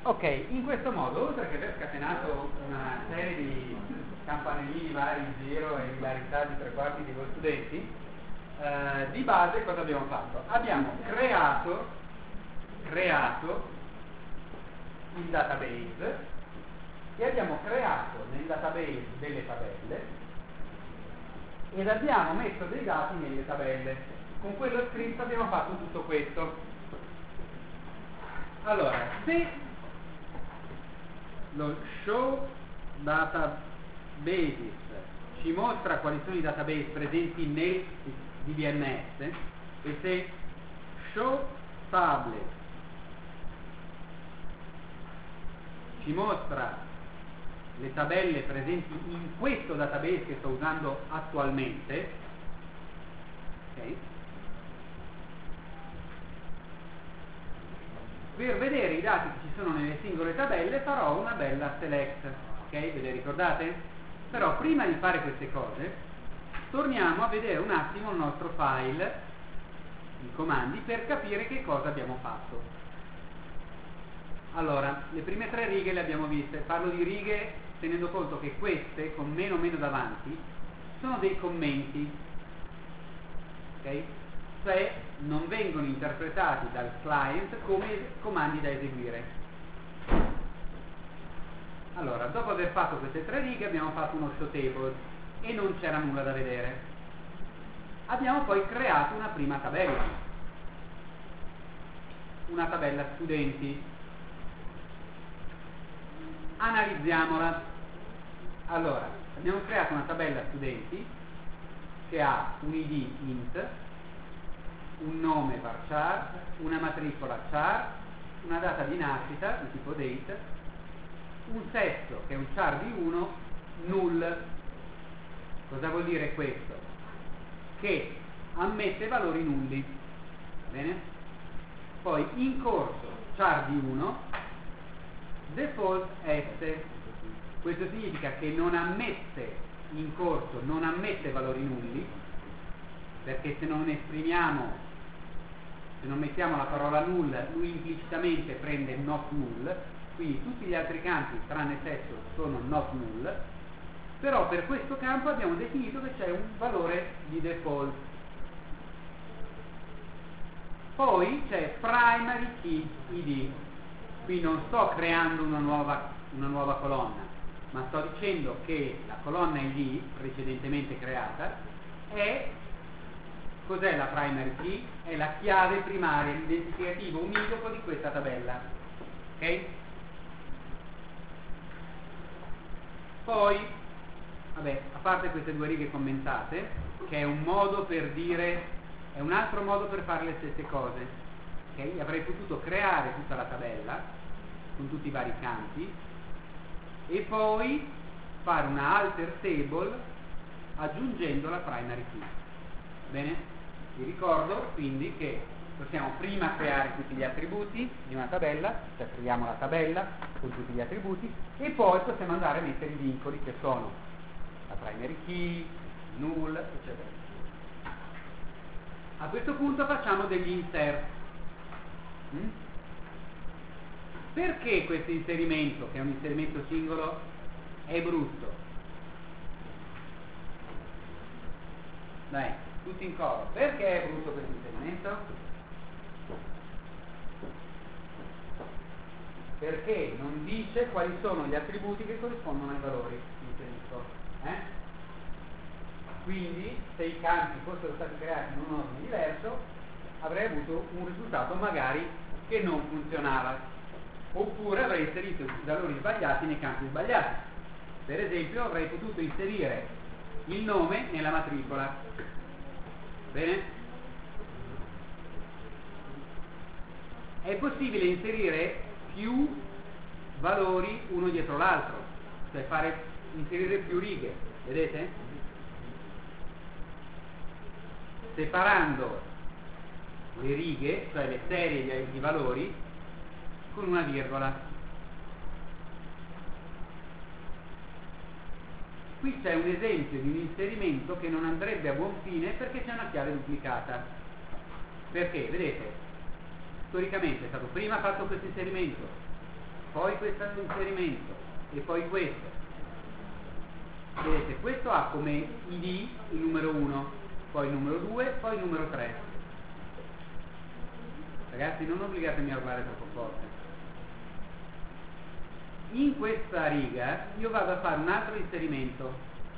Ok, in questo modo, oltre che aver scatenato una serie di campanellini vari in giro e ilarità di 3/4 di voi studenti, di base cosa abbiamo fatto? Abbiamo creato il database e abbiamo creato nel database delle tabelle ed abbiamo messo dei dati nelle tabelle. Con quello script abbiamo fatto tutto questo. Allora, se lo show databases ci mostra quali sono i database presenti nel DBMS e se show table ci mostra le tabelle presenti in questo database che sto usando attualmente, ok? Per vedere i dati che ci sono nelle singole tabelle farò una bella select, ok? Ve le ricordate? Però prima di fare queste cose torniamo a vedere un attimo il nostro file di comandi per capire che cosa abbiamo fatto. Allora, le prime 3 righe le abbiamo viste. Parlo di righe tenendo conto che queste con meno davanti sono dei commenti, ok? Cioè non vengono interpretati dal client come comandi da eseguire. Allora, dopo aver fatto queste 3 righe abbiamo fatto uno show table e non c'era nulla da vedere. Abbiamo poi creato una prima tabella, una tabella studenti. Analizziamola. Allora, abbiamo creato una tabella studenti che ha un id int, un nome varchar, una matricola char, una data di nascita di tipo date, un sesso che è un char di 1, null. Cosa vuol dire questo? Che ammette valori nulli, va bene? Poi in corso char di 1, default S. Questo significa che non ammette in corso, non ammette valori nulli, perché se non mettiamo la parola null, lui implicitamente prende not null, quindi tutti gli altri campi tranne sesso sono not null, però per questo campo abbiamo definito che c'è un valore di default. Poi c'è primary key id. Qui non sto creando una nuova colonna, ma sto dicendo che la colonna id precedentemente creata cos'è la primary key? È la chiave primaria, l'identificativo univoco di questa tabella, ok? Poi, vabbè, a parte queste 2 righe commentate, che è un modo per dire, è un altro modo per fare le stesse cose, ok? Avrei potuto creare tutta la tabella con tutti i vari campi e poi fare una alter table aggiungendo la primary key. Bene? Vi ricordo quindi che possiamo prima creare tutti gli attributi di una tabella, cioè creiamo la tabella con tutti gli attributi e poi possiamo andare a mettere i vincoli che sono la primary key, null, eccetera. A questo punto facciamo degli insert. Perché questo inserimento, che è un inserimento singolo, è brutto? Dai, tutti in coro. Perché è brutto questo inserimento? Perché non dice quali sono gli attributi che corrispondono ai valori inserito. Quindi, se i campi fossero stati creati in un ordine diverso, avrei avuto un risultato magari che non funzionava. Oppure avrei inserito i valori sbagliati nei campi sbagliati. Per esempio avrei potuto inserire il nome nella matricola. Bene? È possibile inserire più valori uno dietro l'altro, cioè inserire più righe, vedete? Separando le righe, cioè le serie di valori, con una virgola. Qui c'è un esempio di un inserimento che non andrebbe a buon fine perché c'è una chiave duplicata. Perché? Vedete? Storicamente è stato prima fatto questo inserimento, poi questo inserimento e poi questo. Vedete, questo ha come ID il numero 1, poi il numero 2, poi il numero 3. Ragazzi, non obbligatemi a urlare troppo forte. In questa riga io vado a fare un altro inserimento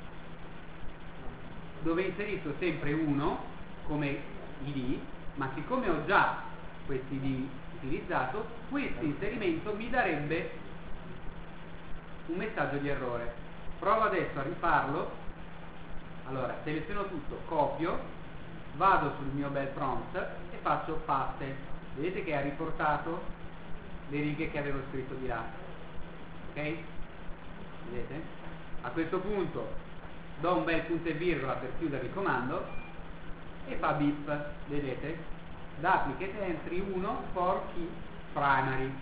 dove inserisco sempre 1 come ID, ma siccome ho già questo ID utilizzato, questo inserimento mi darebbe un messaggio di errore. Provo adesso a rifarlo. Allora, seleziono tutto, copio, vado sul mio bel prompt e faccio paste. Vedete che ha riportato le righe che avevo scritto di là. Ok? Vedete? A questo punto do un bel punto e virgola per chiudere il comando e fa beep. Vedete? Duplicate entry 1 for key primary.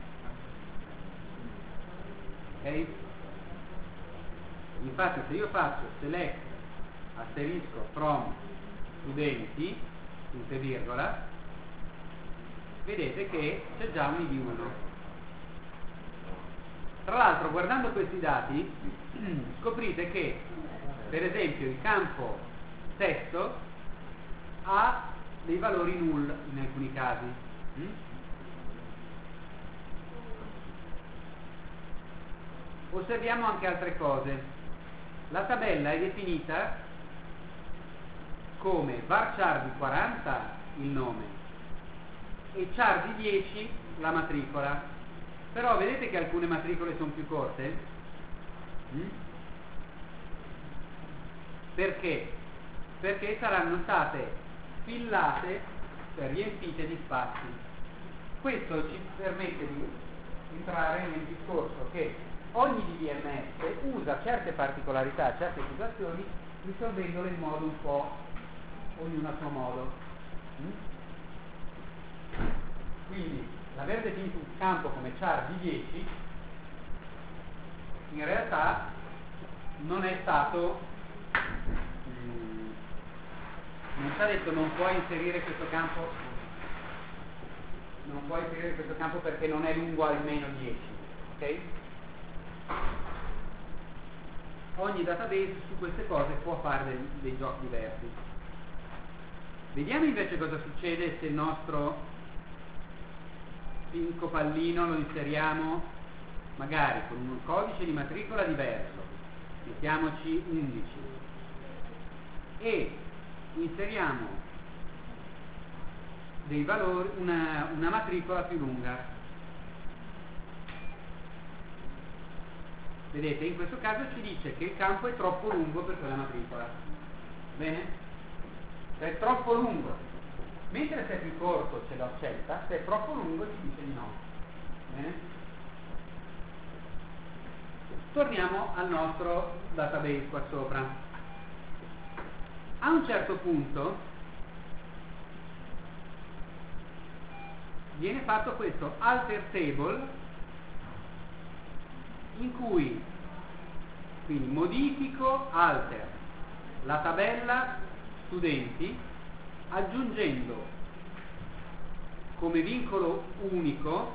Ok? Infatti se io faccio select asterisco from studenti punto e virgola, vedete che c'è già un ID 1. Tra l'altro, guardando questi dati scoprite che per esempio il campo testo ha dei valori null in alcuni casi. Osserviamo anche altre cose. La tabella è definita come varchar di 40 il nome e char di 10 la matricola. Però vedete che alcune matricole sono più corte? Perché? Perché saranno state fillate, cioè riempite di spazi. Questo ci permette di entrare nel discorso che ogni DBMS usa certe particolarità, certe situazioni, risolvendole in modo un po' ognuno a suo modo. Quindi l'aver definito un campo come char di 10 in realtà non è stato non ci ha detto non puoi inserire questo campo perché non è lungo almeno 10, ok? Ogni database su queste cose può fare dei giochi diversi. Vediamo invece cosa succede se il nostro finco pallino lo inseriamo magari con un codice di matricola diverso, mettiamoci 11, e inseriamo dei valori, una matricola più lunga. Vedete, in questo caso ci dice che il campo è troppo lungo per quella matricola. Bene? Se è troppo lungo, mentre se è più corto ce lo accetta, se è troppo lungo ci dice di no. Bene? Torniamo al nostro database qua sopra. A un certo punto viene fatto questo alter table in cui quindi modifico alter la tabella studenti aggiungendo come vincolo unico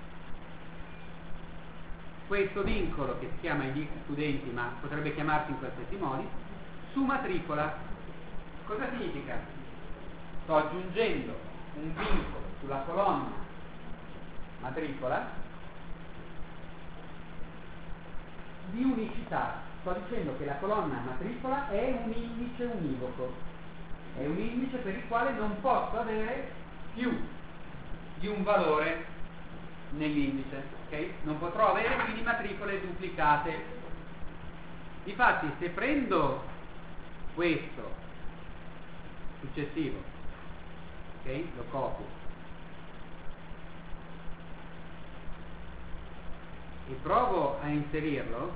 questo vincolo che si chiama ID studenti ma potrebbe chiamarsi in qualsiasi modi su matricola. Cosa significa? Sto aggiungendo un vincolo sulla colonna matricola di unicità. Sto dicendo che la colonna matricola è un indice univoco, è un indice per il quale non posso avere più di un valore nell'indice, ok? Non potrò avere quindi matricole duplicate. Difatti se prendo questo successivo, ok? Lo copio e provo a inserirlo,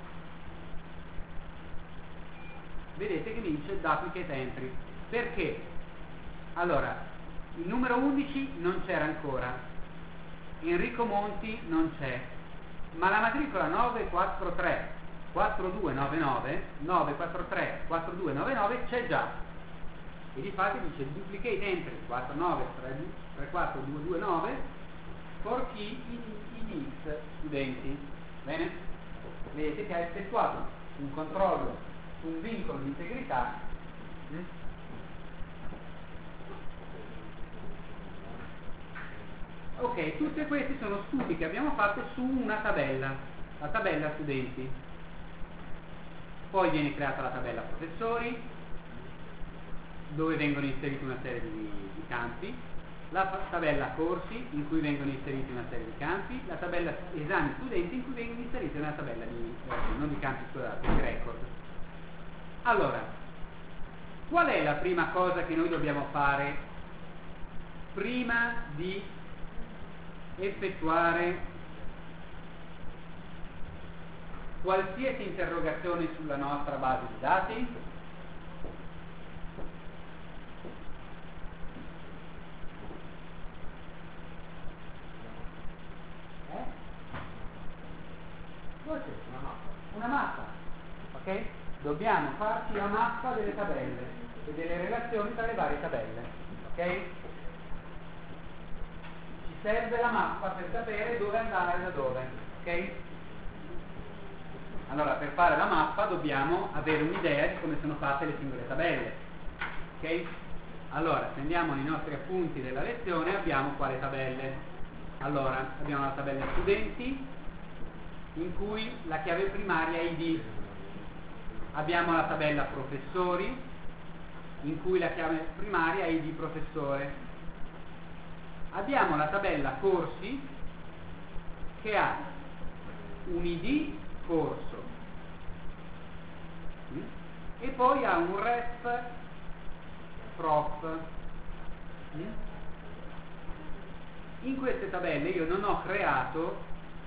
vedete che mi dice duplicate entry. Perché? Allora, il numero 11 non c'era ancora, Enrico Monti non c'è, ma la matricola 943 4299 943 4299 c'è già, e difatti dice duplicate entry 49 34 229 for chi id x studenti. Bene? Vedete che ha effettuato un controllo su un vincolo di integrità. Ok, tutti questi sono studi che abbiamo fatto su una tabella, la tabella studenti. Poi viene creata la tabella professori, dove vengono inseriti una serie di campi, la tabella corsi, in cui vengono inseriti una serie di campi, la tabella esami studenti, in cui vengono inseriti una tabella non di campi, scusate, di record. Allora, qual è la prima cosa che noi dobbiamo fare prima di effettuare qualsiasi interrogazione sulla nostra base di dati? Una mappa, ok? Dobbiamo farci la mappa delle tabelle e delle relazioni tra le varie tabelle, ok? Ci serve la mappa per sapere dove andare da dove, ok? Allora, per fare la mappa dobbiamo avere un'idea di come sono fatte le singole tabelle, ok? Allora, se andiamo nei nostri appunti della lezione, abbiamo quale tabelle? Allora, abbiamo la tabella studenti, in cui la chiave primaria è id. Abbiamo la tabella professori, in cui la chiave primaria è id professore. Abbiamo la tabella corsi, che ha un id corso e poi ha un ref prof. In queste tabelle io non ho creato,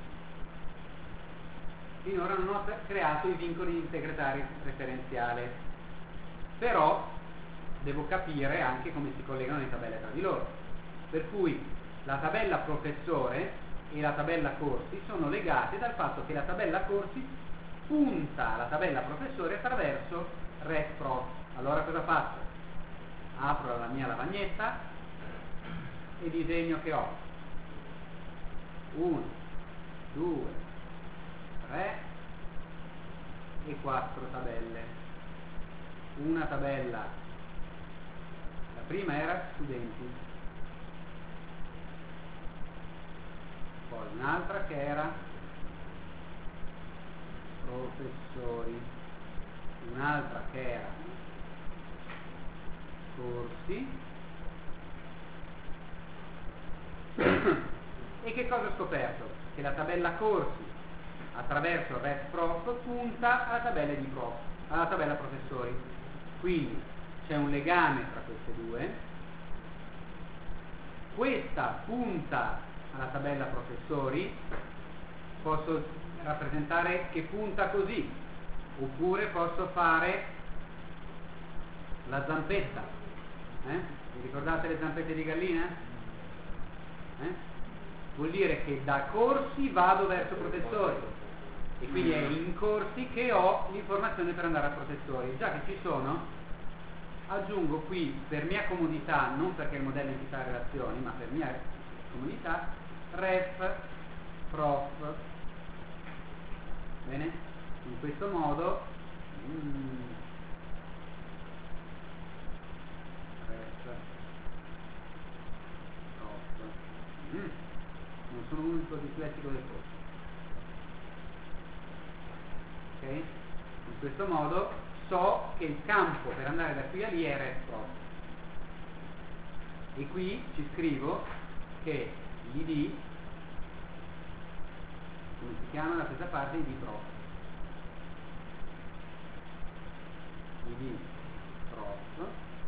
finora non ho creato i vincoli di integrità referenziale, però devo capire anche come si collegano le tabelle tra di loro, per cui la tabella professore e la tabella corsi sono legate dal fatto che la tabella corsi punta alla tabella professore attraverso ref prof. Allora cosa faccio? Apro la mia lavagnetta e disegno che ho 1, 2, 3 e 4 tabelle. Una tabella, la prima era studenti, poi un'altra che era professori, un'altra che era corsi. E che cosa ho scoperto? Che la tabella corsi attraverso il ref prof punta alla tabella di prof, alla tabella professori. Quindi c'è un legame tra queste due. Questa punta alla tabella professori, posso rappresentare che punta così, oppure posso fare la zampetta. Vi ricordate le zampette di gallina? Vuol dire che da corsi vado verso professori e quindi è in corsi che ho l'informazione per andare a professori. Già che ci sono, aggiungo qui per mia comodità, non perché il modello entità relazioni, ma per mia comodità, ref prof. Bene? In questo modo ref prof. Non sono l'unico dislessico del corso. Ok? In questo modo so che il campo per andare da qui a lì è ref prof. E qui ci scrivo che l'id, come si chiama da questa parte, id prof. Id prof.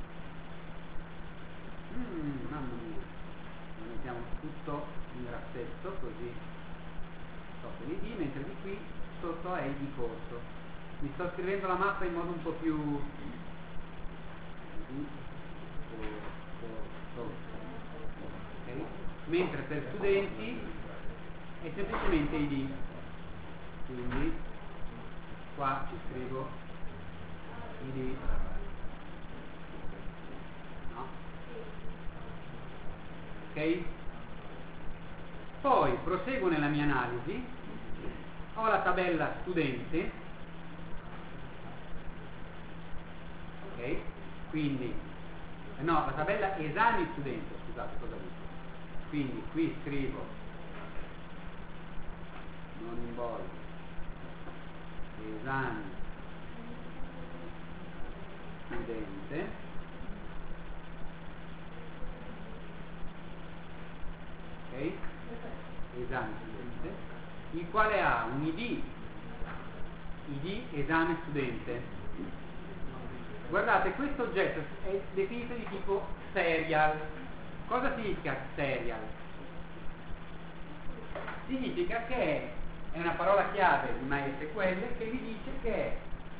Mamma mia, lo mettiamo tutto in grassetto così so che l'id, mentre di qui sotto è id corso. Mi sto scrivendo la mappa in modo un po' più id corso, okay? Mentre per studenti è semplicemente id, quindi qua ci scrivo id, no? Ok? Poi proseguo nella mia analisi, ho la tabella studente, ok? Quindi, no, la tabella esami studente, scusate, cosa dico? Quindi qui scrivo, non in bold, esami studente, ok? Esame studente, il quale ha un ID esame studente. Guardate, questo oggetto è definito di tipo serial. Cosa significa serial? Significa che è una parola chiave di MySQL che vi dice che è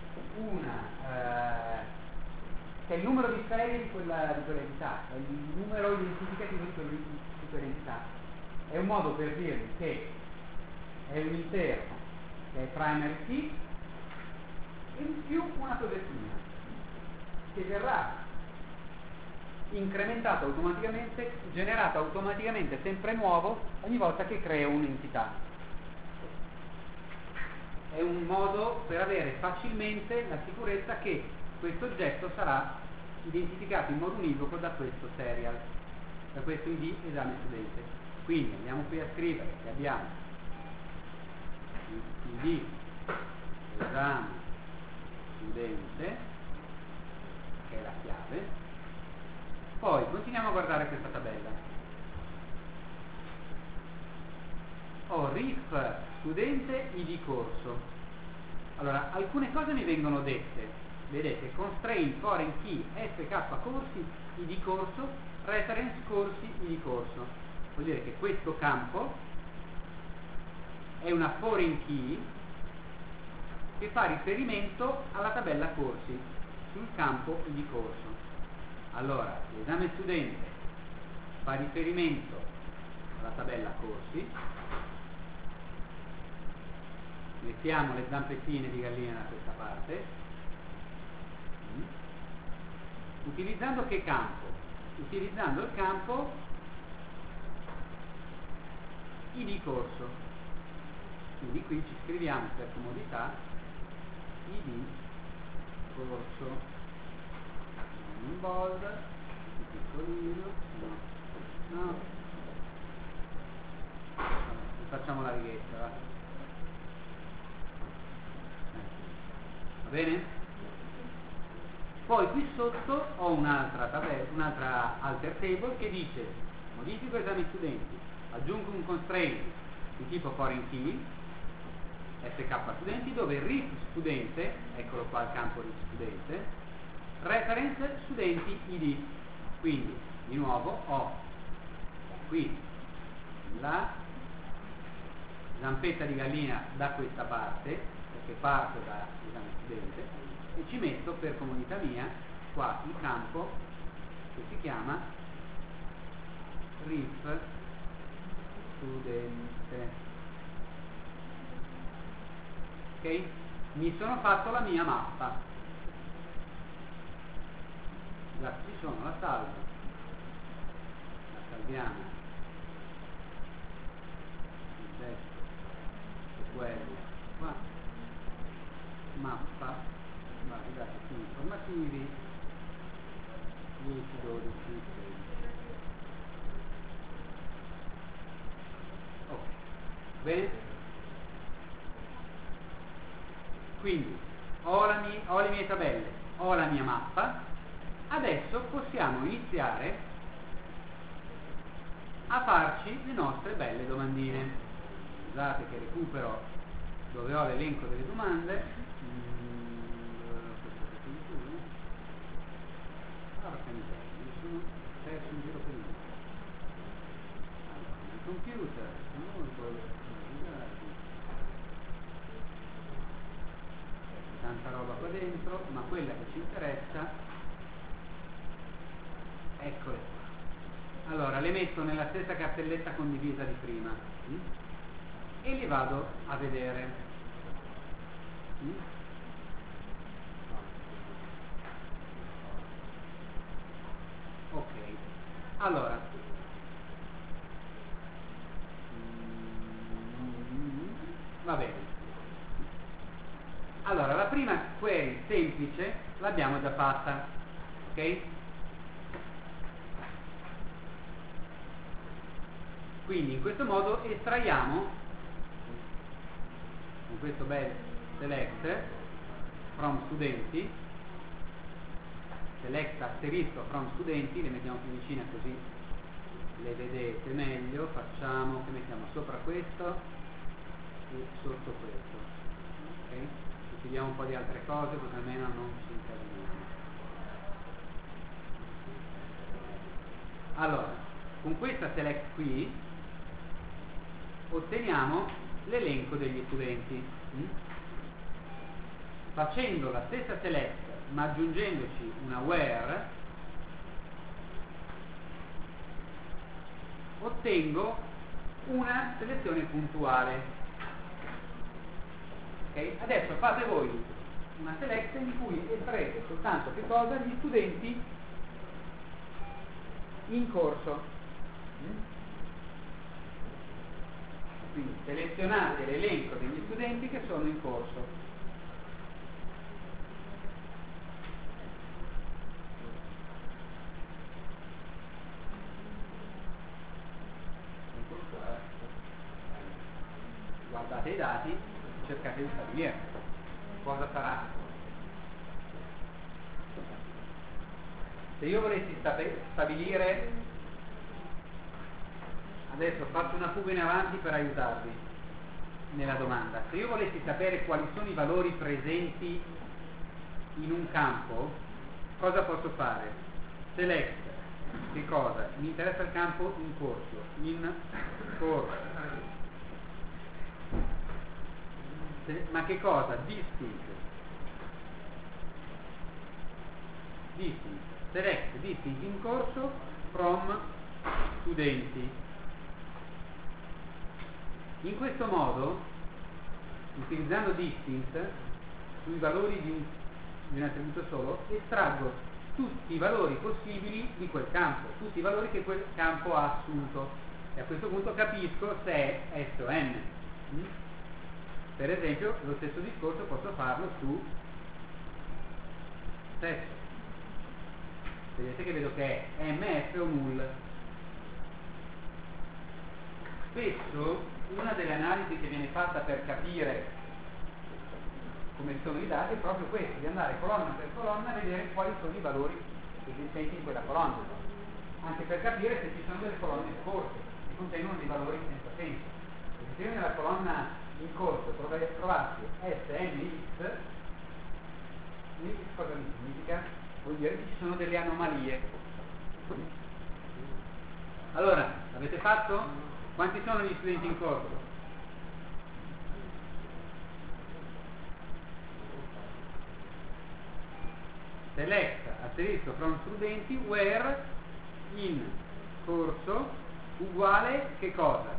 che è il numero di serie di quell'entità, è il numero identificativo di quell'entità. È un modo per dirvi che è un interno che è primary key e in più una copertina che verrà incrementato automaticamente, generato automaticamente sempre nuovo ogni volta che creo un'entità. È un modo per avere facilmente la sicurezza che questo oggetto sarà identificato in modo univoco da questo serial, da questo ID esame studente. Quindi andiamo qui a scrivere che abbiamo ID esame studente, che è la chiave. Poi continuiamo a guardare questa tabella. Ho RIF studente ID corso. Allora, alcune cose mi vengono dette. Vedete, constraint foreign key FK corsi ID corso, reference corsi ID corso. Vuol dire che questo campo è una foreign key che fa riferimento alla tabella corsi sul campo ID corso. Allora, l'esame studente fa riferimento alla tabella corsi, mettiamo le zampettine di gallina da questa parte, utilizzando che campo? Utilizzando il campo ID corso, quindi qui ci scriviamo per comodità ID corso, in bold, piccolino, no, facciamo la righetta, va bene? Poi qui sotto ho un'altra tabella, un'altra alter table che dice modifico esami studenti, aggiungo un constraint di tipo foreign key SK studenti dove RIF studente, eccolo qua il campo RIF studente, reference studenti ID. Quindi di nuovo ho qui la zampetta di gallina da questa parte, perché parto da esame studente, e ci metto per comodità mia qua il campo che si chiama RIF studente. Ok? Mi sono fatto la mia mappa. Già ci sono, la salvo, la salviamo, il testo è quello qua, mappa, ma i dati sono informativi, 10, 12, 13. Ok, bene? Quindi ho le mie tabelle, ho la mia mappa. Adesso possiamo iniziare a farci le nostre belle domandine. Scusate che recupero dove ho l'elenco delle domande. Porca miseria, mi sono perso in giro per il mondo. Allora, nel computer, tanta roba qua dentro, ma quella che ci interessa, eccole qua. Allora, le metto nella stessa cartelletta condivisa di prima e li vado a vedere. Ok, allora Va bene. Allora, la prima query semplice l'abbiamo già fatta, ok? Quindi in questo modo estraiamo con questo bel select from studenti, select asterisco from studenti, le mettiamo più vicine così le vedete meglio. Facciamo che mettiamo sopra questo e sotto questo, ok? Decidiamo un po' di altre cose così almeno non ci incasiniamo. Allora, con questa select qui otteniamo l'elenco degli studenti. Facendo la stessa select ma aggiungendoci una where ottengo una selezione puntuale. Okay? Adesso fate voi una select in cui estraete soltanto che cosa? Gli studenti in corso. Quindi selezionate l'elenco degli studenti che sono in corso. Guardate i dati e cercate di stabilire cosa sarà. Se io volessi stabilire, adesso faccio una fuga in avanti per aiutarvi nella domanda, se io volessi sapere quali sono i valori presenti in un campo, cosa posso fare? Select, che cosa? Mi interessa il campo in corso, in corso. Ma che cosa? Distinct, select distinct in corso from studenti. In questo modo, utilizzando distinct sui valori di un attributo solo, estraggo tutti i valori possibili di quel campo, tutti i valori che quel campo ha assunto, e a questo punto capisco se è S o N. Per esempio lo stesso discorso posso farlo su sesso. Vedete che vedo che è MF o null. Spesso una delle analisi che viene fatta per capire come sono i dati è proprio questo, di andare colonna per colonna a vedere quali sono i valori esistenti in quella colonna, anche per capire se ci sono delle colonne in corso che contengono dei valori senza senso. Perché se io nella colonna in corso trovassi SNX, cosa mi significa? Vuol dire che ci sono delle anomalie. Allora, avete fatto? Quanti sono gli studenti in corso? Select asterisco from studenti where in corso uguale che cosa?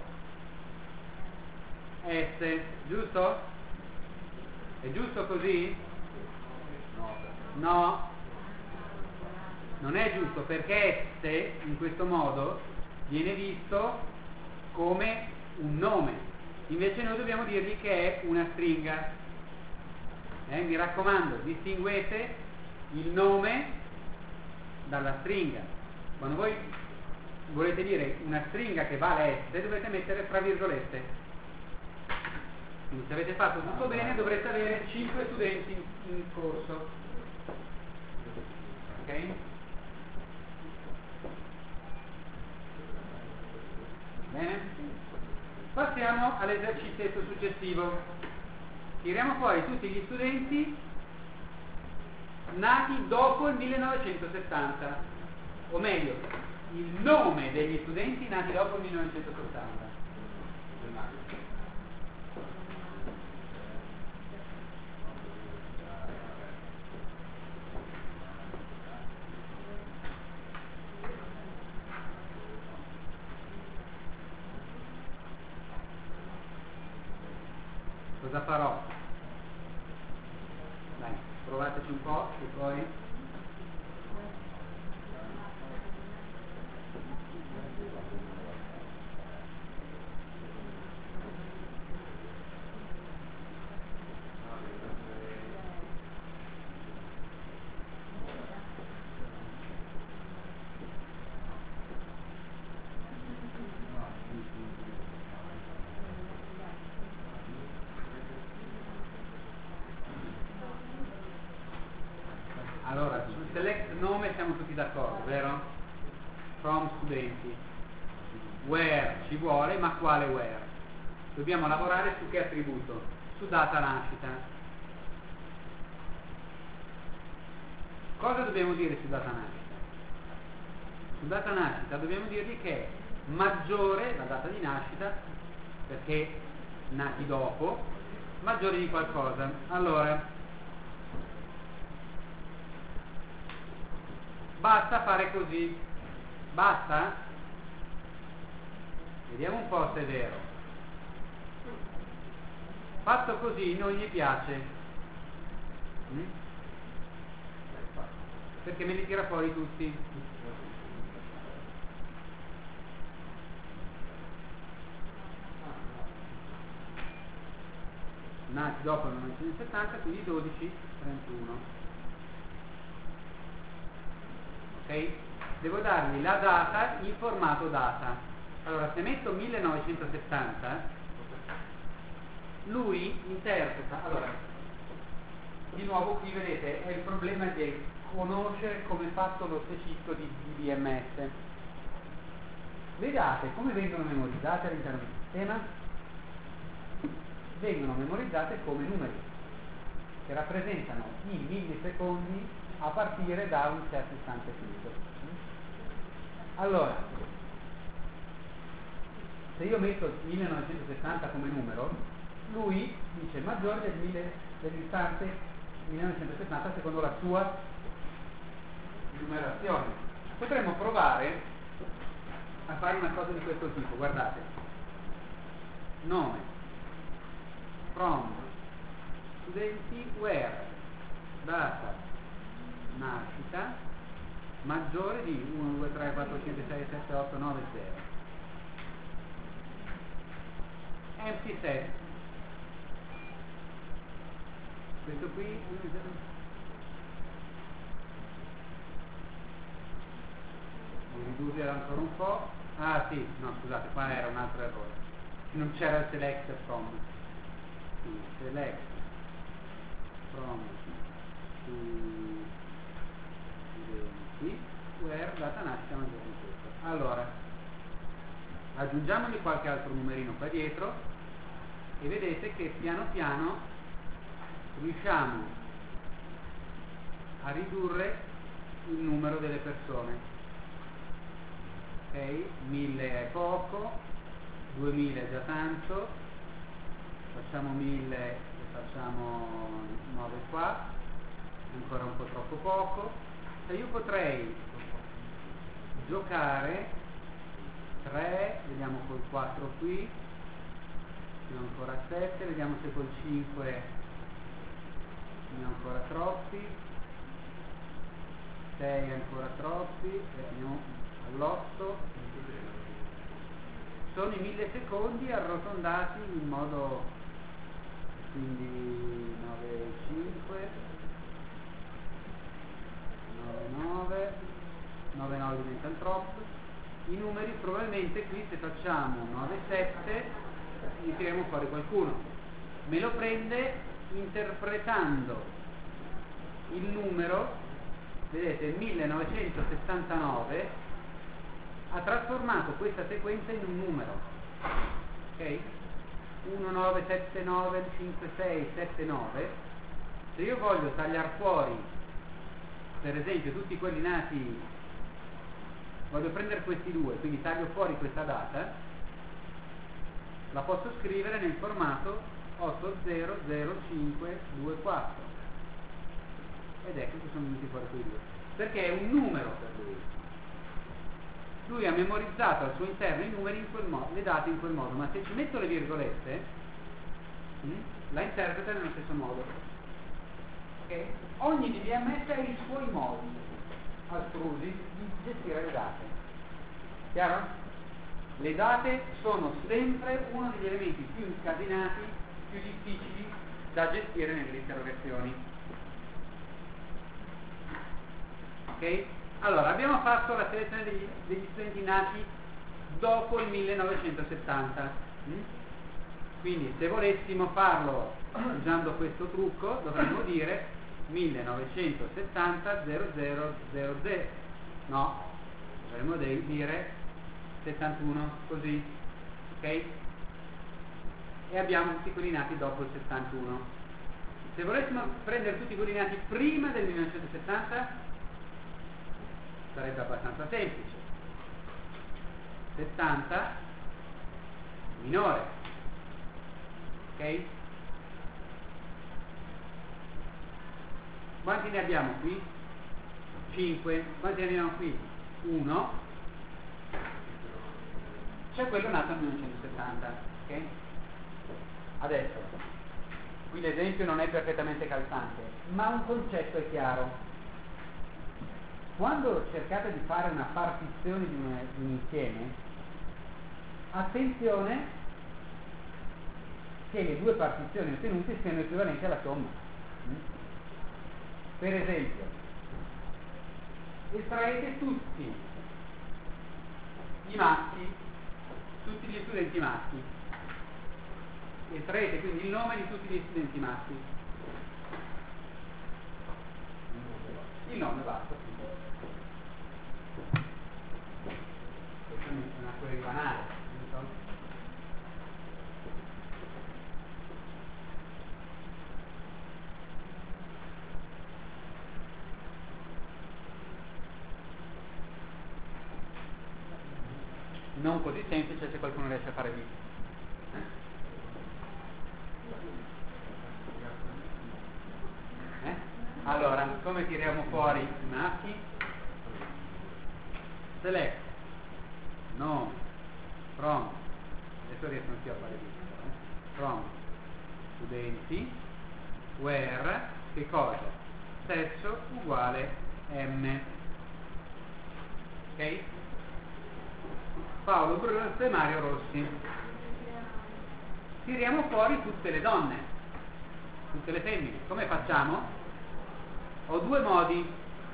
S, giusto? È giusto così? No, non è giusto, perché S in questo modo viene visto come un nome, invece noi dobbiamo dirgli che è una stringa. Mi raccomando, distinguete il nome dalla stringa. Quando voi volete dire una stringa che vale S, dovete mettere tra virgolette. Quindi se avete fatto tutto bene dovreste avere 5 studenti in corso. Ok? Bene? Passiamo all'esercizio successivo. Tiriamo fuori tutti gli studenti nati dopo il 1970, o meglio, il nome degli studenti nati dopo il 1970. Cosa farò? Dai, provateci un po' e poi... Allora, sul select nome siamo tutti d'accordo, vero? From studenti. Where ci vuole, ma quale where? Dobbiamo lavorare su che attributo? Su data nascita. Cosa dobbiamo dire su data nascita? Su data nascita dobbiamo dirgli che è maggiore la data di nascita, perché nati dopo, maggiore di qualcosa. Allora, basta fare così. Basta? Vediamo un po' se è vero. Fatto così non gli piace. Perché me li tira fuori tutti. Nati dopo il 1970, quindi 12, 31. Ok? Devo dargli la data in formato data. Allora, se metto 1970, lui interpreta. Allora, di nuovo qui vedete, è il problema di conoscere come è fatto lo specifico di BMS. Le date come vengono memorizzate all'interno del sistema? Vengono memorizzate come numeri che rappresentano i millisecondi a partire da un certo istante finito. Allora, se io metto 1970 come numero, lui dice maggiore dell'istante 1970 secondo la sua numerazione. Potremmo provare a fare una cosa di questo tipo, guardate. Nome, from, studenti, where, data, nascita, maggiore di 1, 2, 3, 4, 5, 6, 7, 8, 9, 0. Empty set. Questo qui ridurre ancora un po'. Ah sì, no scusate, qua era un altro errore. Non c'era il select from. Quindi select from studenti where data nascita maggiore di questo. Allora, aggiungiamogli qualche altro numerino qua dietro e vedete che piano piano riusciamo a ridurre il numero delle persone. Ok, 1000 è poco, 2000 è già tanto, facciamo 1000 e facciamo 9 qua, ancora un po' troppo poco. Se io potrei giocare 3, vediamo col 4 qui, più ancora 7, vediamo se col 5 ne ho ancora troppi, 6 ancora troppi, e andiamo all'8. Sono i millisecondi arrotondati in modo, quindi 9, 5, 9, 9, 9 diventano troppo. I numeri probabilmente qui, se facciamo 9, 7, ne tiriamo fuori qualcuno. Me lo prende interpretando il numero, vedete, 1969 ha trasformato questa sequenza in un numero, ok? 1, 9, 7, 9, 5, 6, 7, 9. Se io voglio tagliare fuori, per esempio, tutti quelli nati, voglio prendere questi due, quindi taglio fuori questa data, la posso scrivere nel formato 800524 ed ecco che sono venuti fuori quei due, perché è un numero per lui. Lui ha memorizzato al suo interno i numeri in quel modo, le date in quel modo, ma se ci metto le virgolette la interpreta nello stesso modo. Okay? Ogni DBMS ha i suoi modi astrusi di gestire le date. Chiaro? Le date sono sempre uno degli elementi più incasinati, più difficili da gestire nelle interrogazioni. Ok? Allora, abbiamo fatto la selezione degli studenti nati dopo il 1970. Quindi, se volessimo farlo usando questo trucco, dovremmo dire 1970 0000. No, dovremmo dire 71, così, ok? E abbiamo tutti quelli nati dopo il 71. Se volessimo prendere tutti quelli nati prima del 1970 sarebbe abbastanza semplice. 70 minore, ok? Quanti ne abbiamo qui? 5. Quanti ne abbiamo qui? 1. C'è quello nato nel 1970, ok? Adesso, qui l'esempio non è perfettamente calzante, ma un concetto è chiaro. Quando cercate di fare una partizione di un insieme, attenzione che le due partizioni ottenute siano equivalenti alla somma. Per esempio, estraete tutti i maschi, tutti gli studenti maschi, estraete quindi il nome di tutti gli studenti maschi, il nome basta. Questa è una query banale, giusto? Non così semplice se qualcuno riesce a fare lì. Allora, come tiriamo fuori i maschi? Select, nome, from, adesso riesco anch'io a fare lì, from, studenti, where, che cosa? Sesso uguale m, ok? Paolo Brunz e Mario Rossi. Tiriamo fuori tutte le donne, tutte le femmine. Come facciamo? Ho due modi.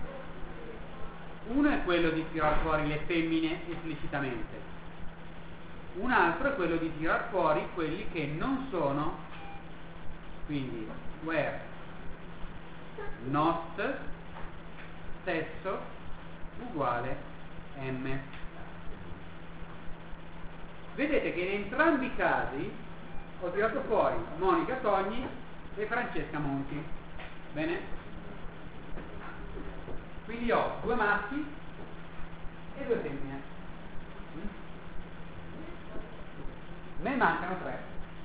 Uno è quello di tirar fuori le femmine esplicitamente. Un altro è quello di tirar fuori quelli che non sono, quindi where not sesso uguale m. Vedete che in entrambi i casi ho tirato fuori Monica Togni e Francesca Monti. Bene? Quindi ho due maschi e due femmine. Ne mancano 3.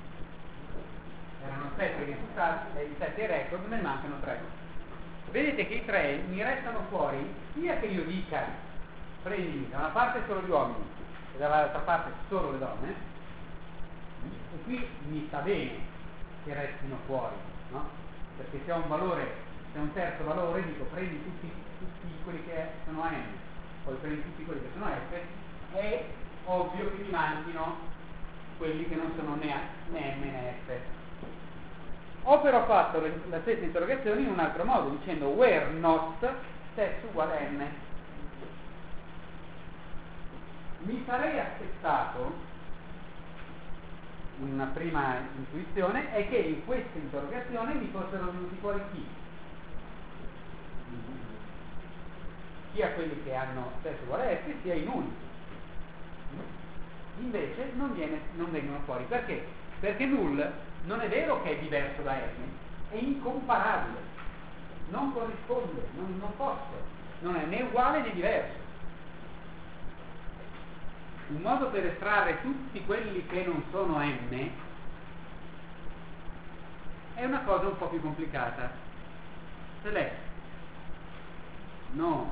Erano 7 risultati, i 7 record, ne mancano 3. Vedete che i 3 mi restano fuori sia che io dica prendi da una parte solo gli uomini e dall'altra parte solo le donne, e qui mi sta bene che restino fuori, no? Perché se ho un valore, se ho un terzo valore, dico prendi tutti quelli che sono n, poi prendi tutti quelli che sono f, è ovvio che mi manchino quelli che non sono né m né f. Ho però fatto la stessa interrogazione in un altro modo, dicendo where not sesso uguale m. Mi sarei aspettato, una prima intuizione, è che in questa interrogazione mi fossero venuti fuori chi? Sia quelli che hanno sesso uguale f, sia i nulli. Invece non vengono fuori. Perché? Perché null non è vero che è diverso da m, è incomparabile, non corrisponde, non posso, non è né uguale né diverso. Un modo per estrarre tutti quelli che non sono m è una cosa un po' più complicata. Select no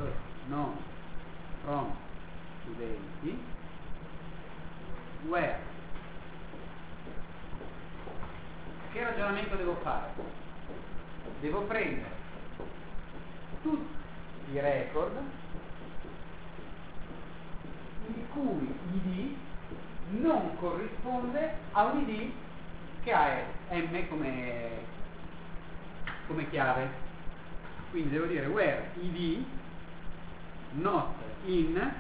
from studenti where. Che ragionamento devo fare? Devo prendere tutti i record il cui id non corrisponde a un id che ha m come chiave. Quindi devo dire where id not in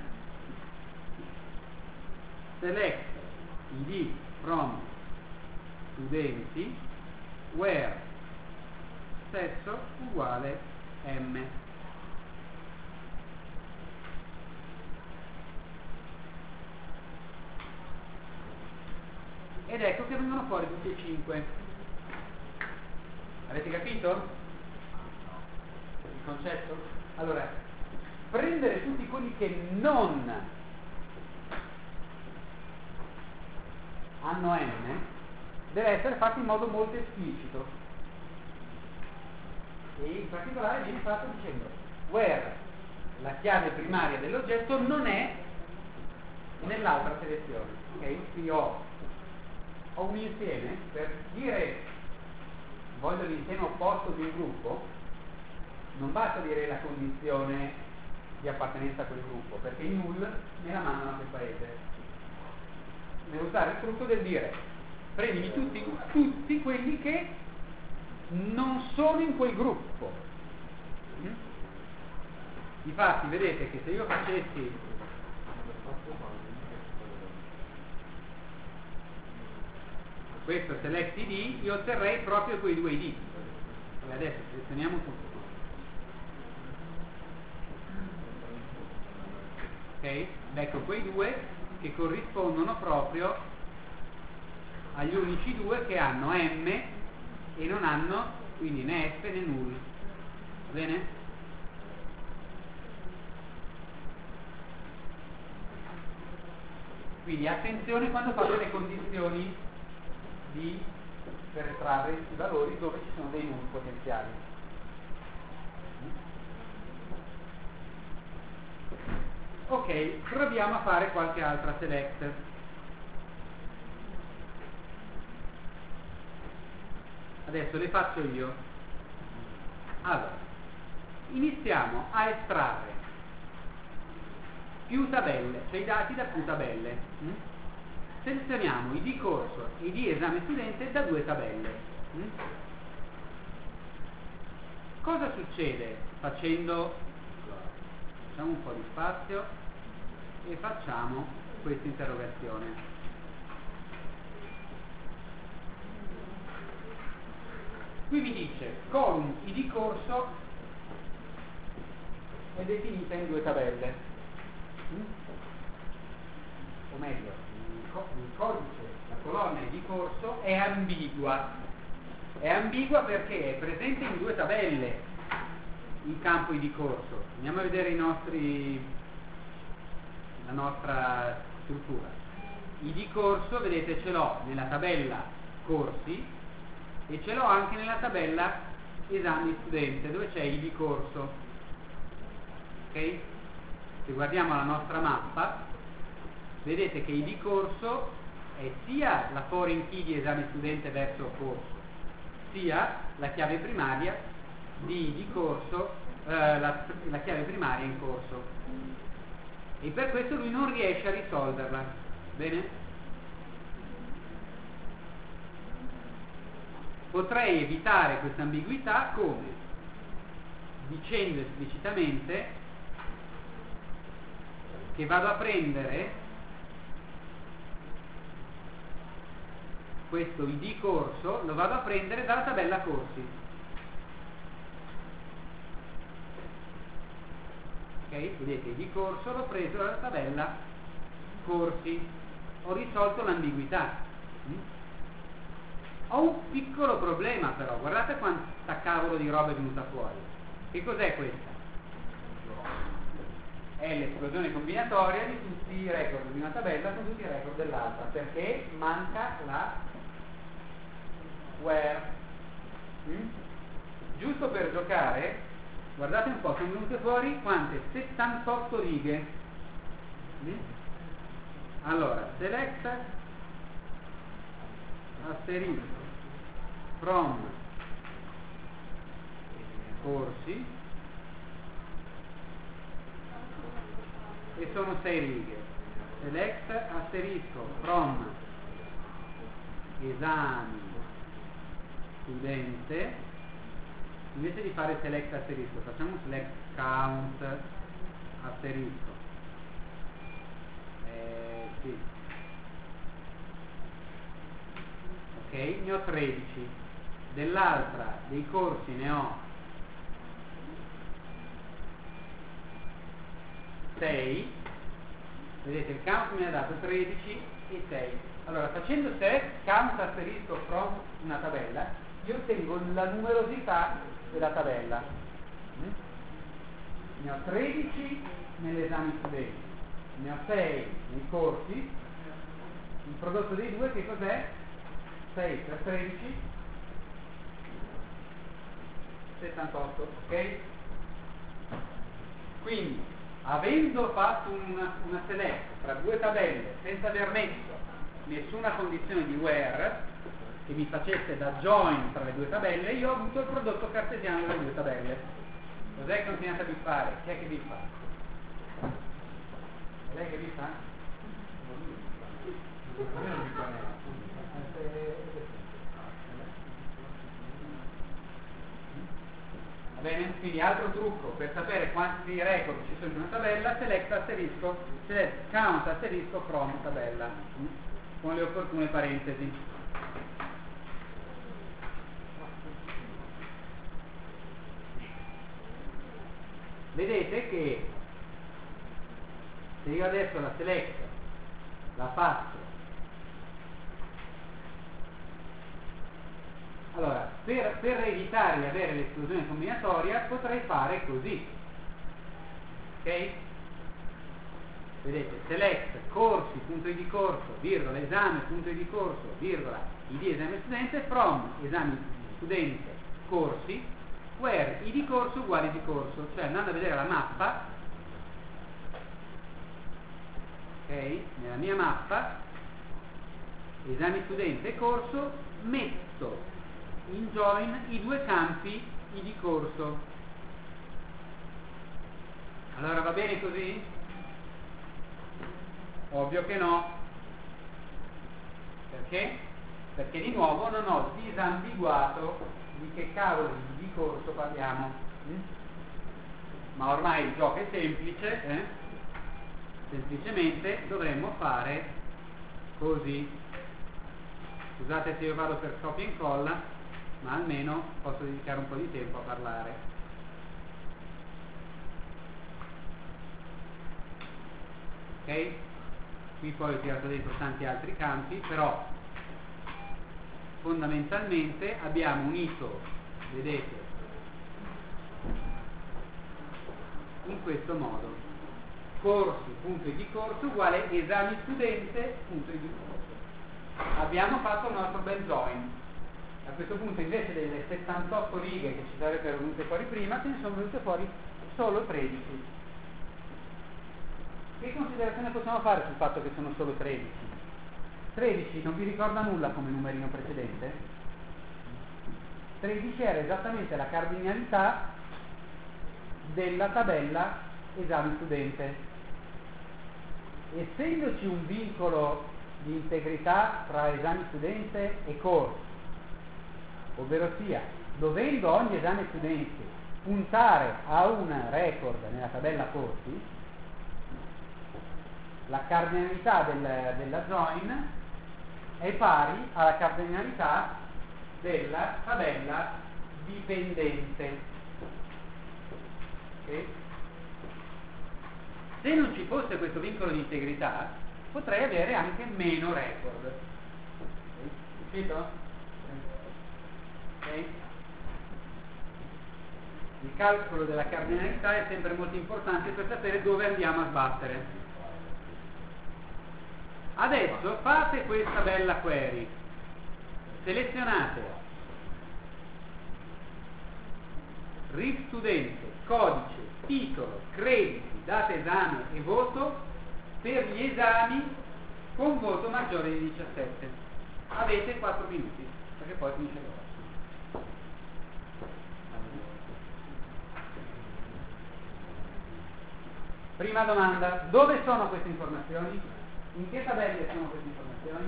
select id from studenti where sesso uguale m. Ed ecco che vengono fuori tutti e 5. Avete capito il concetto? Allora, prendere tutti quelli che non hanno m deve essere fatto in modo molto esplicito, e in particolare viene fatto dicendo where la chiave primaria dell'oggetto non è nell'altra selezione. Ok? Quindi ho un insieme. Per dire voglio l'insieme opposto di un gruppo non basta dire la condizione di appartenenza a quel gruppo, perché i null me la mandano a quel paese. Devo usare il trucco del dire prendimi tutti quelli che non sono in quel gruppo. Infatti vedete che se io facessi questo select id, io otterrei proprio quei due id. E adesso selezioniamo tutto. Ok? Ecco quei due che corrispondono proprio agli unici due che hanno m e non hanno quindi né f né null. Va bene? Quindi attenzione quando fate le condizioni per estrarre i valori dove ci sono dei null potenziali. Ok, proviamo a fare qualche altra select. Adesso le faccio io. Allora, iniziamo a estrarre più tabelle, cioè i dati da più tabelle. Selezioniamo id corso e id esame studente da 2 tabelle. Cosa succede facendo? Facciamo un po' di spazio e facciamo questa interrogazione. Qui mi dice column id corso è definita in 2 tabelle. O meglio, il codice, la colonna id corso è ambigua. È ambigua perché è presente in 2 tabelle il campo id corso. Andiamo a vedere la nostra struttura. Id corso, vedete, ce l'ho nella tabella corsi e ce l'ho anche nella tabella esami studente, dove c'è id corso. Ok? Se guardiamo la nostra mappa, vedete che id corso è sia la foreign key di esame studente verso corso, sia la chiave primaria di corso, la chiave primaria in corso, e per questo lui non riesce a risolverla. Bene? Potrei evitare questa ambiguità come? Dicendo esplicitamente che vado a prendere questo id corso, lo vado a prendere dalla tabella corsi. Ok? Vedete, id corso l'ho preso dalla tabella corsi. Ho risolto l'ambiguità. Ho un piccolo problema però, guardate quanta cavolo di roba è venuta fuori. Che cos'è questa? È l'esplosione combinatoria di tutti i record di una tabella con tutti i record dell'altra, perché manca la where. Giusto per giocare, guardate un po', sono venute fuori quante? 78 righe. Allora, select asterisco from corsi, e sono 6 righe. Select asterisco from esami studente, invece di fare select asterisco facciamo select count asterisco. Sì. Ok, ne ho 13. dell'altra dei corsi ne ho 6, vedete il count mi ha dato 13 e 6. Allora, facendo select count asterisco from una tabella, io ottengo la numerosità della tabella. Ne ho 13 nell'esame studenti, ne ho 6 nei corsi. Il prodotto dei due che cos'è? 6 per 13, 78, ok? Quindi, avendo fatto una select tra due tabelle senza aver messo nessuna condizione di where che mi facesse da join tra le due tabelle, io ho avuto il prodotto cartesiano delle due tabelle. Cos'è che ho continuato a biffare? Chi è che biffa? È lei che biffa? Va bene? Quindi altro trucco per sapere quanti record ci sono in una tabella: select count asterisco from tabella, con le opportune parentesi. Vedete che se io adesso la select la faccio, allora per evitare di avere l'esclusione combinatoria potrei fare così, ok? Vedete, select corsi.id corso, virgola, esame.id corso, virgola, id esame studente, from esami studente corsi, where id corso uguale id corso, cioè andando a vedere la mappa, ok? Nella mia mappa, esami studente e corso, metto in join i due campi id corso. Allora va bene così? Ovvio che no. Perché? Perché di nuovo non ho disambiguato di che cavolo di corso parliamo. Ma ormai il gioco è semplice, semplicemente dovremmo fare così. Scusate se io vado per copia e incolla, ma almeno posso dedicare un po' di tempo a parlare. Ok? Qui poi ho tirato dentro tanti altri campi, però fondamentalmente abbiamo unito, vedete, in questo modo: corsi.id corso uguale esami studente.id corso. Abbiamo fatto il nostro bel join. A questo punto, invece delle 78 righe che ci sarebbero venute fuori prima, ce ne sono venute fuori solo 13. Che considerazione possiamo fare sul fatto che sono solo 13? 13 non vi ricorda nulla come numerino precedente? 13 era esattamente la cardinalità della tabella esami studente. Essendoci un vincolo di integrità tra esami studente e corso, ovvero sia, dovendo ogni esame studente puntare a un record nella tabella corsi, la cardinalità della join è pari alla cardinalità della tabella dipendente. Okay? Se non ci fosse questo vincolo di integrità, potrei avere anche meno record. Capito? Okay? Il calcolo della cardinalità è sempre molto importante per sapere dove andiamo a sbattere. Adesso fate questa bella query, selezionate RIF studente, codice, titolo, crediti, data esame e voto per gli esami con voto maggiore di 17. Avete 4 minuti, perché poi finisce l'ora. Prima domanda: dove sono queste informazioni? In che tabelle sono queste informazioni?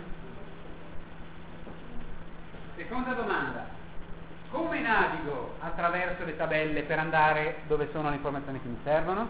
Seconda domanda: come navigo attraverso le tabelle per andare dove sono le informazioni che mi servono?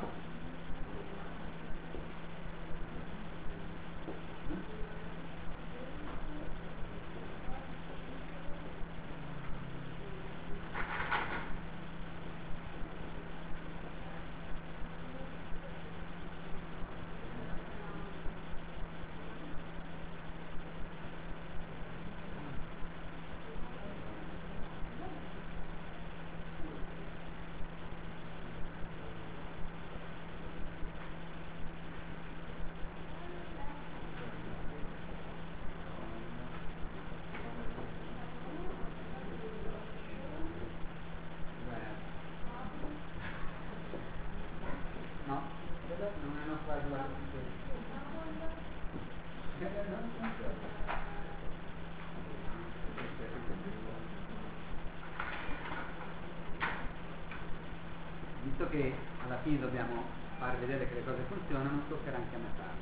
visto che alla fine dobbiamo far vedere che le cose funzionano, toccherà anche a me farlo.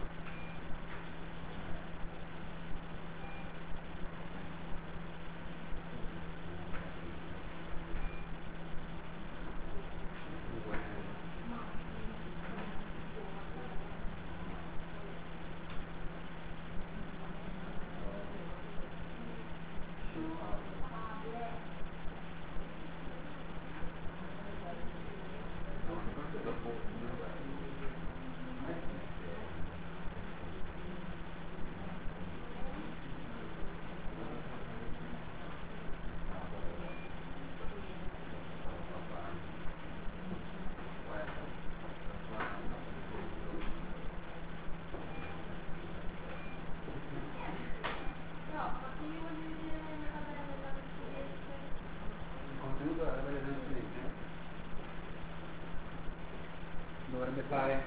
Dovrebbe fare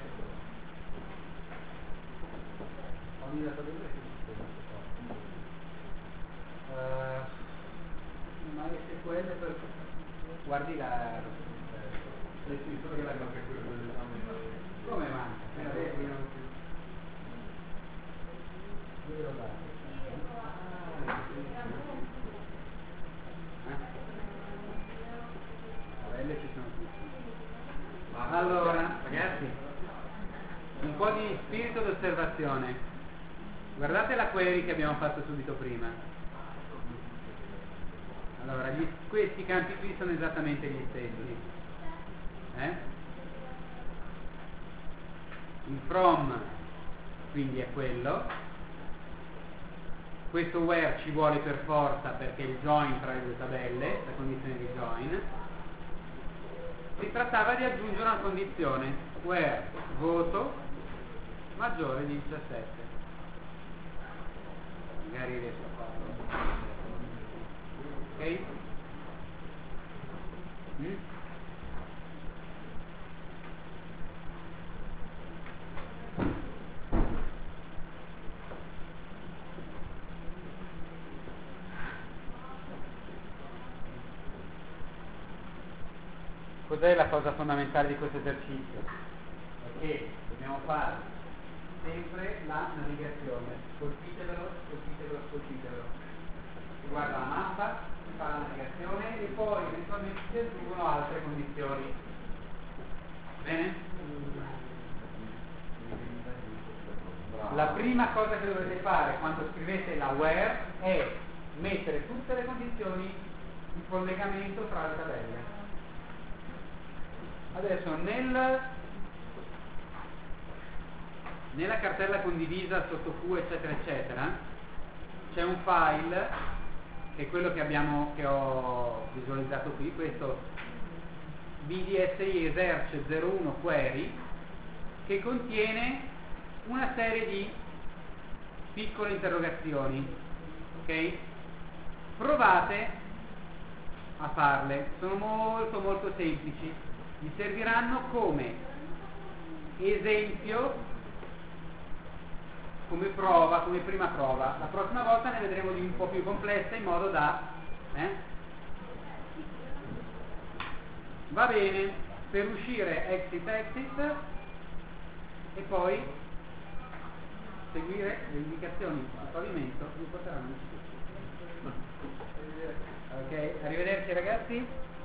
ogni database ma SQL per guardi la le scritture la come manca? Ci sono tutti. Allora, ragazzi, un po' di spirito d'osservazione. Guardate la query che abbiamo fatto subito prima. Allora, questi campi qui sono esattamente gli stessi. Il from quindi è quello. Questo where ci vuole per forza perché il join tra le due tabelle, la condizione di join. Si trattava di aggiungere una condizione where voto maggiore di 17. Magari riesco a farlo. Ok? Cos'è la cosa fondamentale di questo esercizio? È che dobbiamo fare sempre la navigazione. Colpitevelo. Si guarda la mappa, si fa la navigazione e poi eventualmente si aggiungono altre condizioni. Bene? La prima cosa che dovete fare quando scrivete la where è mettere tutte le condizioni di collegamento tra le tabelle. Adesso nella cartella condivisa sotto Q eccetera eccetera c'è un file che è quello che ho visualizzato qui, questo BDSI eserce 01 query, che contiene una serie di piccole interrogazioni, ok? Provate a farle, sono molto molto semplici, vi serviranno come esempio, come prova, come prima prova. La prossima volta ne vedremo di un po' più complessa in modo da va bene, per uscire exit e poi seguire le indicazioni sul pavimento vi porteranno in studio. Ok, arrivederci ragazzi.